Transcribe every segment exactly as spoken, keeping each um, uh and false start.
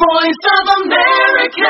voice of America.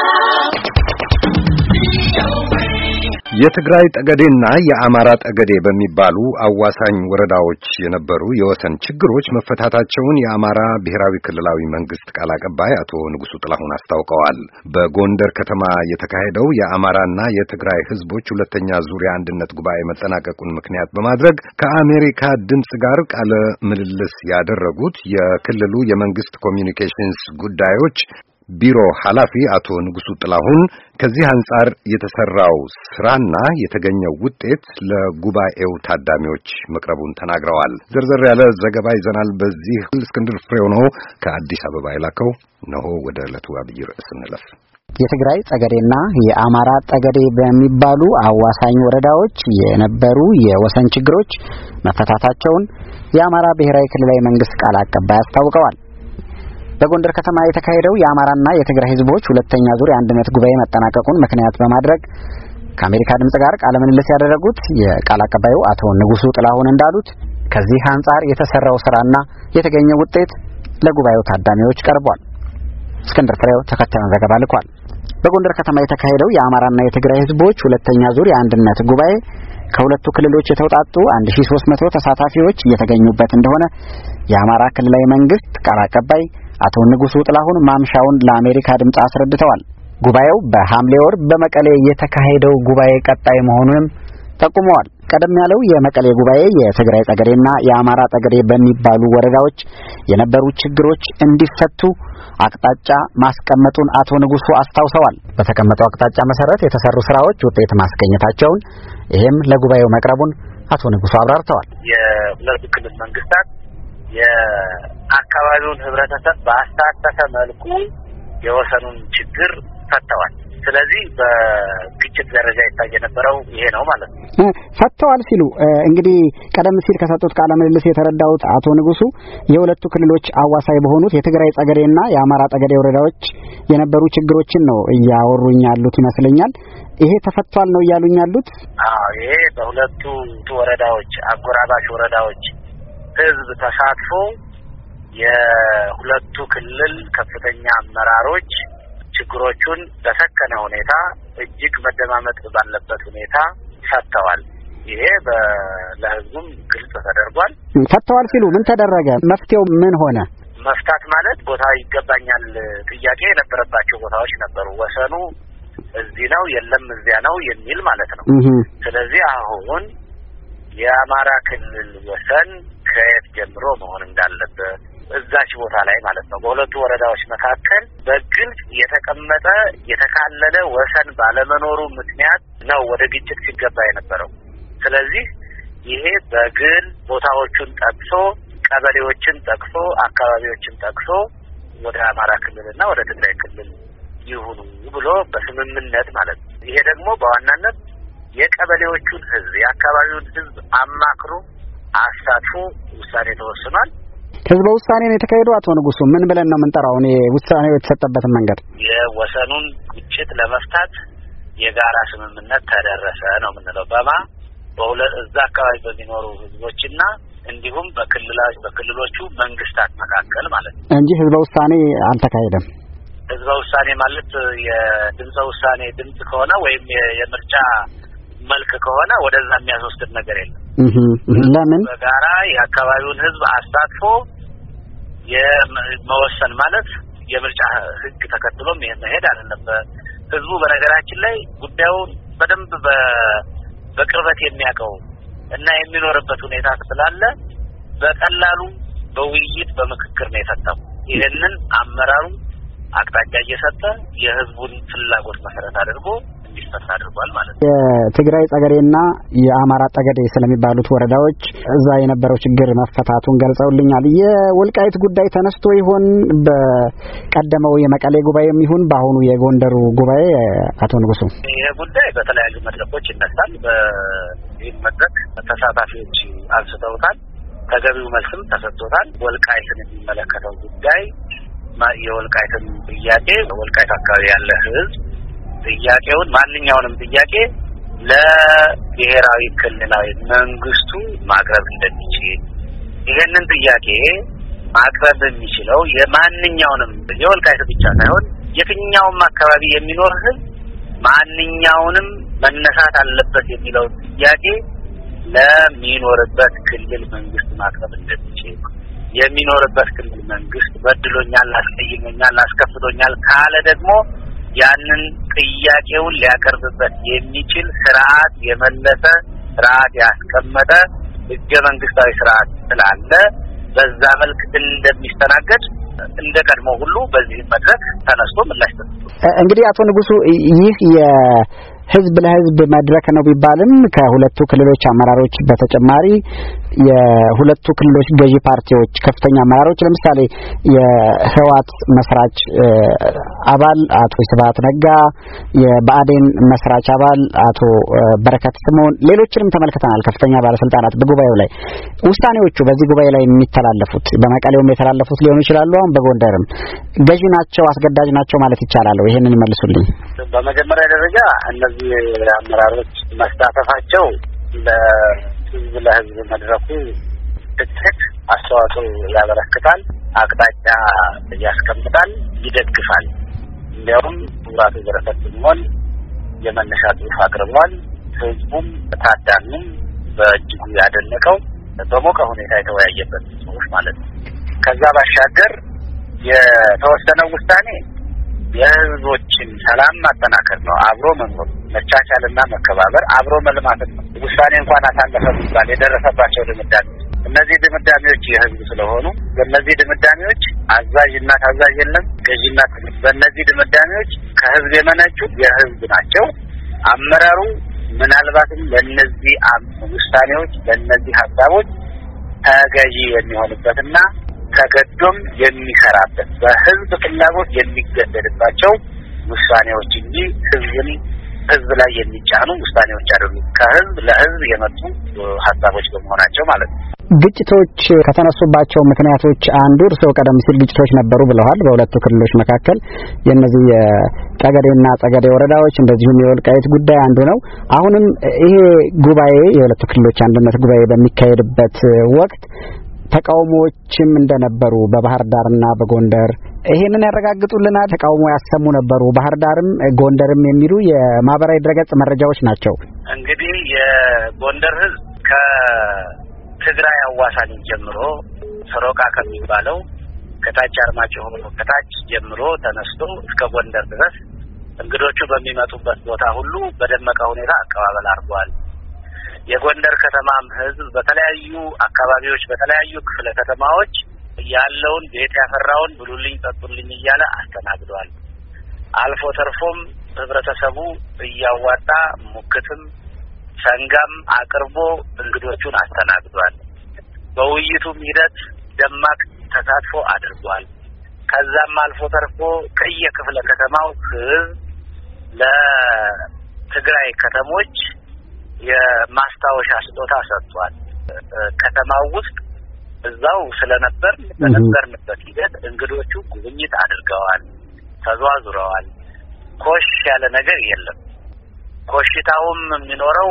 የትግራይ ጠገዴና የአማራ ጠገዴ በሚባሉ አዋሳኝ ወረዳዎች የነበሩ የወሰን ችግሮች መፈታታቸውን የአማራ ብሔራዊ ክልላዊ መንግስት ቃል አቀባይ አቶ ንጉሱ ጥላሁን አስታውቀዋል። በጎንደር ከተማ የተካሄደው የአማራና የትግራይ ህዝቦች ሁለተኛ ዙር አንድነት ጉባኤ መጠናቀቁን ምክንያት በማድረግ ከአሜሪካ ድምጽ ጋር ቃለ ምልልስ ያደረጉት የክልሉ የመንግስት ኮሚኒኬሽንስ ጉዳዮች ቢሮ ኃላፊ አቶ ንጉሱ ጥላሁን ከዚህ አንጻር የተሰራው ስራና የተገኘው ውጤት ለጉባኤው ታዳሚዎች መቅረቡን ተናግረዋል። ዝርዝር ያለ ዘገባ ይዘናል። በዚህ እስክንድር ፍሬው ነው ከአዲስ አበባ የላከው። ነው ወደ ዕለቱ አብይ ርዕስ እንለፍ። የትግራይ ጠገዴና የአማራ ጠገዴ በሚባሉ አዋሳኝ ወረዳዎች የነበሩ የወሰን ችግሮች መፈታታቸውን የአማራ ብሔራዊ ክልላዊ መንግስት ቃል አቀባይ አስታውቀዋል። በጎንደር ከተማ የተካሄደው የአማራና የትግራይ ህዝቦች ሁለተኛ ዙር የአንድነት ጉባኤ መጠናቀቁን ምክንያት በማድረግ ከአሜሪካ ድምጽ ጋር ቃለ ምልልስ ያደረጉት የቃል አቀባዩ አቶ ንጉሱ ጥላሁን እንዳሉት ከዚህ አንጻር የተሰራው ስራና የተገኘው ውጤት ለጉባኤው ታዳሚዎች ቀርቧል። እስክንድር ፍሬው ተከታዩን ዘገባ ልኳል። በጎንደር ከተማ የተካሄደው የአማራና የትግራይ ህዝቦች ሁለተኛ ዙር የአንድነት ጉባኤ ከሁለቱ ክልሎች የተውጣጡ አንድ ሺህ ሦስት መቶ ተሳታፊዎች እየተገኙበት እንደሆነ የአማራ ክልላዊ መንግስት ቃል አቀባይ አቶ ንጉሱ ጥላሁን ማምሻውን ለአሜሪካ ድምጽ አስረድተዋል። ጉባኤው በሐምሌ ወር በመቀሌ የተካሄደው ጉባኤ ቀጣይ መሆኑንም ጠቁመዋል። ቀደም ያለው የመቀሌ ጉባኤ የትግራይ ጠገዴና የአማራ ጠገዴ በሚባሉ ወረዳዎች የነበሩ ችግሮች እንዲፈቱ አቅጣጫ ማስቀመጡን አቶ ንጉሱ አስታውሰዋል። በተቀመጠው አቅጣጫ መሰረት የተሰሩ ስራዎች ውጤት ማስገኘታቸውን ይሄም ለጉባኤው መቅረቡን አቶ ንጉሱ አብራርተዋል። የሁለቱ ክልል መንግስታት የአካባቢውን ህብረተሰብ በአስተሳሰረ መልኩ የወሰኑን ችግር ፈተዋል። ስለዚህ በግጭት ደረጃ ይታይ የነበረው ይሄ ነው ማለት ነው። ፈተዋል ሲሉ እንግዲህ ቀደም ሲል ከሰጡት ቃለ ምልልስ የተረዳሁት አቶ ንጉሱ የሁለቱ ክልሎች አዋሳኝ በሆኑት የትግራይ ጠገዴና የአማራ ጠገዴ ወረዳዎች የነበሩ ችግሮችን ነው እያወሩኝ ያሉት ይመስለኛል። ይሄ ተፈቷል ነው እያሉኝ ያሉት? አዎ፣ ይሄ በሁለቱ ወረዳዎች አጎራባሽ ወረዳዎች ህዝብ ተሳትፎ የሁለቱ ክልል ከፍተኛ አመራሮች ችግሮቹን በሰከነ ሁኔታ እጅግ መደማመጥ ባለበት ሁኔታ ፈተዋል። ይሄ ለህዝቡም ግልጽ ተደርጓል። ፈተዋል ሲሉ ምን ተደረገ? መፍትሄው ምን ሆነ? መፍታት ማለት ቦታ ይገባኛል ጥያቄ የነበረባቸው ቦታዎች ነበሩ። ወሰኑ እዚህ ነው የለም እዚያ ነው የሚል ማለት ነው። ስለዚህ አሁን የአማራ ክልል ወሰን ከየት ጀምሮ መሆን እንዳለበት እዛች ቦታ ላይ ማለት ነው በሁለቱ ወረዳዎች መካከል በግልጽ የተቀመጠ የተካለለ ወሰን ባለመኖሩ ምክንያት ነው ወደ ግጭት ሲገባ የነበረው። ስለዚህ ይሄ በግል ቦታዎቹን ጠቅሶ ቀበሌዎችን ጠቅሶ አካባቢዎችን ጠቅሶ ወደ አማራ ክልልና ወደ ትግራይ ክልል ይሁኑ ብሎ በስምምነት ማለት ነው። ይሄ ደግሞ በዋናነት የቀበሌዎቹን ህዝብ የአካባቢውን ህዝብ አማክሮ አሳትፎ ውሳኔ ተወስኗል። ህዝበ ውሳኔ ነው የተካሄደው። አቶ ንጉሱ ምን ብለን ነው የምንጠራው? እኔ ውሳኔው የተሰጠበትን መንገድ የወሰኑን ግጭት ለመፍታት የጋራ ስምምነት ተደረሰ ነው የምንለው በማ በሁለት እዛ አካባቢ በሚኖሩ ህዝቦችና እንዲሁም በክልላች በክልሎቹ መንግስታት መካከል ማለት ነው እንጂ ህዝበ ውሳኔ አልተካሄደም። ህዝበ ውሳኔ ማለት የድምጽ ውሳኔ ድምጽ ከሆነ ወይም የምርጫ መልክ ከሆነ ወደዛ የሚያስወስድ ነገር የለም። ለምን በጋራ የአካባቢውን ህዝብ አሳትፎ የመወሰን ማለት የምርጫ ህግ ተከትሎም መሄድ አይደለም። ህዝቡ በነገራችን ላይ ጉዳዩን በደንብ በቅርበት የሚያውቀው እና የሚኖርበት ሁኔታ ስላለ በቀላሉ በውይይት በምክክር ነው የፈታው። ይሄንን አመራሩ አቅጣጫ እየሰጠ የህዝቡን ፍላጎት መሰረት አድርጎ እንዲፈታ አድርጓል ማለት ነው። የትግራይ ጠገዴና የአማራ ጠገዴ ስለሚባሉት ወረዳዎች እዛ የነበረው ችግር መፈታቱን ገልጸውልኛል። የወልቃይት ጉዳይ ተነስቶ ይሆን በቀደመው የመቀሌ ጉባኤም ይሁን በአሁኑ የጎንደሩ ጉባኤ? አቶ ንጉሱ ይሄ ጉዳይ በተለያዩ መድረኮች ይነሳል። በዚህ መድረክ ተሳታፊዎች አንስተውታል። ተገቢው መልስም ተሰጥቶታል። ወልቃይትን የሚመለከተው ጉዳይ የወልቃይትን ጥያቄ ወልቃይት አካባቢ ያለ ህዝብ ጥያቄውን ማንኛውንም ጥያቄ ለብሔራዊ ክልላዊ መንግስቱ ማቅረብ እንደሚችል ይሄንን ጥያቄ ማቅረብ የሚችለው የማንኛውንም የወልቃይት ብቻ ሳይሆን የትኛውም አካባቢ የሚኖር ህዝብ ማንኛውንም መነሳት አለበት የሚለው ጥያቄ ለሚኖርበት ክልል መንግስት ማቅረብ እንደሚችል የሚኖርበት ክልል መንግስት በድሎኛል፣ አስቀይሞኛል፣ አስከፍቶኛል ካለ ደግሞ ያንን ጥያቄውን ሊያቀርብበት የሚችል ስርዓት የመለሰ ስርዓት ያስቀመጠ ህገ መንግስታዊ ስርዓት ስላለ በዛ መልክ እንደሚስተናገድ እንደ ቀድሞ ሁሉ በዚህ መድረክ ተነስቶ ምላሽ ተሰጥቷል። እንግዲህ አቶ ንጉሱ ይህ የህዝብ ለህዝብ መድረክ ነው ቢባልም ከሁለቱ ክልሎች አመራሮች በተጨማሪ የሁለቱ ክልሎች ገዢ ፓርቲዎች ከፍተኛ አመራሮች ለምሳሌ የህወሓት መስራች አባል አቶ ስብሐት ነጋ፣ የብአዴን መስራች አባል አቶ በረከት ስምኦን፣ ሌሎችንም ተመልክተናል። ከፍተኛ ባለስልጣናት በጉባኤው ላይ ውሳኔዎቹ በዚህ ጉባኤ ላይ የሚተላለፉት በመቀሌውም የተላለፉት ሊሆኑ ይችላሉ። አሁን በጎንደርም ገዢ ናቸው፣ አስገዳጅ ናቸው ማለት ይቻላል። ይሄንን ይመልሱልኝ። በመጀመሪያ ደረጃ እነዚህ አመራሮች መሳተፋቸው ለህዝብ ለህዝብ መድረኩ ትክክል አስተዋጽኦ ያበረክታል፣ አቅጣጫ ያስቀምጣል፣ ይደግፋል። እንዲያውም ራሱ በረከት ስምኦን የመነሻ ጽሑፍ አቅርቧል። ህዝቡም ታዳሚም በእጅጉ ያደነቀው በሞቀ ሁኔታ የተወያየበት ጽሑፍ ማለት ነው። ከዛ ባሻገር የተወሰነው ውሳኔ የህዝቦችን ሰላም ማጠናከር ነው፣ አብሮ መኖር፣ መቻቻልና መከባበር፣ አብሮ መልማት ነው። ውሳኔ እንኳን አሳለፈ ቢባል የደረሰባቸው ድምዳሜ እነዚህ ድምዳሜዎች የህዝብ ስለሆኑ በእነዚህ ድምዳሜዎች አዛዥና ታዛዥ የለም፣ ገዢና በእነዚህ ድምዳሜዎች ከህዝብ የመነጩ የህዝብ ናቸው። አመራሩ ምናልባትም ለእነዚህ ውሳኔዎች ለእነዚህ ሀሳቦች ተገዢ የሚሆንበትና ተገዶም የሚሰራበት በህዝብ ፍላጎት የሚገደድባቸው ውሳኔዎች እንጂ ህዝብን ህዝብ ላይ የሚጫኑ ውሳኔዎች አይደሉም። ከህዝብ ለህዝብ የመጡ ሀሳቦች በመሆናቸው ማለት ነው። ግጭቶች ከተነሱባቸው ምክንያቶች አንዱ እርስዎ ቀደም ሲል ግጭቶች ነበሩ ብለዋል በሁለቱ ክልሎች መካከል። የነዚህ የጠገዴና ጸገዴ ወረዳዎች እንደዚሁም የወልቃይት ጉዳይ አንዱ ነው። አሁንም ይሄ ጉባኤ የሁለቱ ክልሎች አንድነት ጉባኤ በሚካሄድበት ወቅት ተቃውሞዎችም እንደነበሩ በባህር ዳርና በጎንደር ይሄንን ያረጋግጡልናል። ተቃውሞ ያሰሙ ነበሩ ባህር ዳርም ጎንደርም የሚሉ የማህበራዊ ድረገጽ መረጃዎች ናቸው። እንግዲህ የጎንደር ህዝብ ከትግራይ አዋሳኝ ጀምሮ ሰሮቃ ከሚባለው ከታች አርማጭሆ ከታች ጀምሮ ተነስቶ እስከ ጎንደር ድረስ እንግዶቹ በሚመጡበት ቦታ ሁሉ በደመቀ ሁኔታ አቀባበል አድርጓል። የጎንደር ከተማም ህዝብ በተለያዩ አካባቢዎች በተለያዩ ክፍለ ከተማዎች ያለውን ቤት ያፈራውን ብሉልኝ ጠጡልኝ እያለ አስተናግዷል። አልፎ ተርፎም ህብረተሰቡ እያዋጣ ሙክትም ሰንጋም አቅርቦ እንግዶቹን አስተናግዷል። በውይይቱም ሂደት ደማቅ ተሳትፎ አድርጓል። ከዛም አልፎ ተርፎ ከየክፍለ ከተማው ህዝብ ለትግራይ ከተሞች የማስታወሻ ስጦታ ሰጥቷል። ከተማው ውስጥ እዛው ስለነበር በነበርንበት ሂደት እንግዶቹ ጉብኝት አድርገዋል፣ ተዟዙረዋል። ኮሽ ያለ ነገር የለም። ኮሽታውም የሚኖረው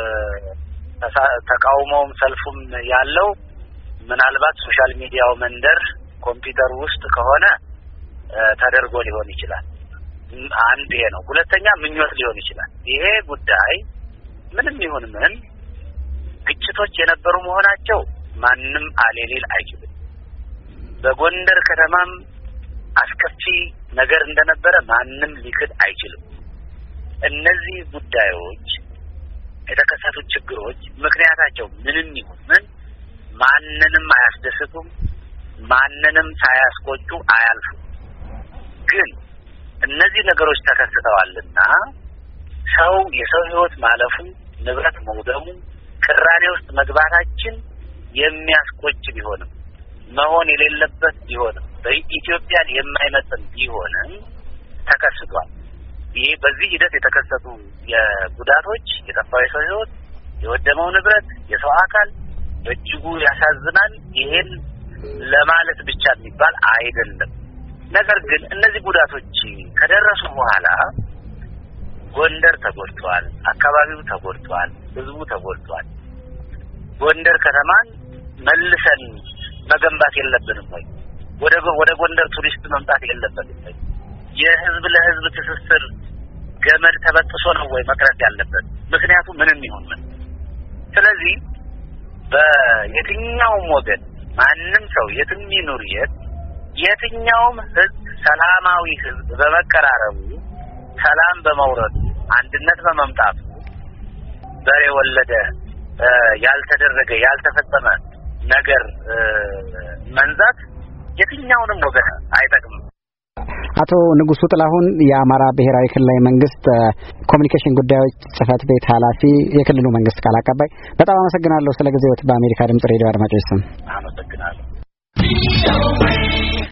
ተቃውሞውም ሰልፉም ያለው ምናልባት ሶሻል ሚዲያው መንደር ኮምፒውተር ውስጥ ከሆነ ተደርጎ ሊሆን ይችላል። አንድ ይሄ ነው። ሁለተኛ ምኞት ሊሆን ይችላል። ይሄ ጉዳይ ምንም ይሁን ምን ግጭቶች የነበሩ መሆናቸው ማንም አሌሊል አይችልም። በጎንደር ከተማም አስከፊ ነገር እንደነበረ ማንም ሊክድ አይችልም። እነዚህ ጉዳዮች የተከሰቱ ችግሮች ምክንያታቸው ምንም ይሁን ምን ማንንም አያስደስቱም፣ ማንንም ሳያስቆጩ አያልፉም። ግን እነዚህ ነገሮች ተከስተዋልና ሰው የሰው ህይወት ማለፉ ንብረት መውደሙ ቅራኔ ውስጥ መግባታችን የሚያስቆጭ ቢሆንም መሆን የሌለበት ቢሆንም በኢትዮጵያን የማይመጥን ቢሆንም ተከስቷል። ይሄ በዚህ ሂደት የተከሰቱ የጉዳቶች የጠፋው የሰው ህይወት የወደመው ንብረት የሰው አካል በእጅጉ ያሳዝናል። ይሄን ለማለት ብቻ የሚባል አይደለም። ነገር ግን እነዚህ ጉዳቶች ከደረሱ በኋላ ጎንደር ተጎድቷል፣ አካባቢው ተጎድቷል፣ ህዝቡ ተጎድቷል። ጎንደር ከተማን መልሰን መገንባት የለብንም ወይ? ወደ ወደ ጎንደር ቱሪስት መምጣት የለበትም ወይ? የህዝብ ለህዝብ ትስስር ገመድ ተበጥሶ ነው ወይ መቅረት ያለበት? ምክንያቱም ምንም ይሁን ምን። ስለዚህ በየትኛውም ወገን ማንም ሰው የትም ይኑር የት የትኛውም ህዝብ ሰላማዊ ህዝብ በመቀራረቡ ሰላም በመውረዱ አንድነት በመምጣቱ በሬ ወለደ ያልተደረገ ያልተፈጸመ ነገር መንዛት የትኛውንም ወገን አይጠቅምም። አቶ ንጉሱ ጥላሁን የአማራ ብሔራዊ ክልላዊ መንግስት ኮሙኒኬሽን ጉዳዮች ጽህፈት ቤት ኃላፊ፣ የክልሉ መንግስት ቃል አቀባይ፣ በጣም አመሰግናለሁ ስለ ጊዜዎት። በአሜሪካ ድምጽ ሬዲዮ አድማጮች ስም አመሰግናለሁ።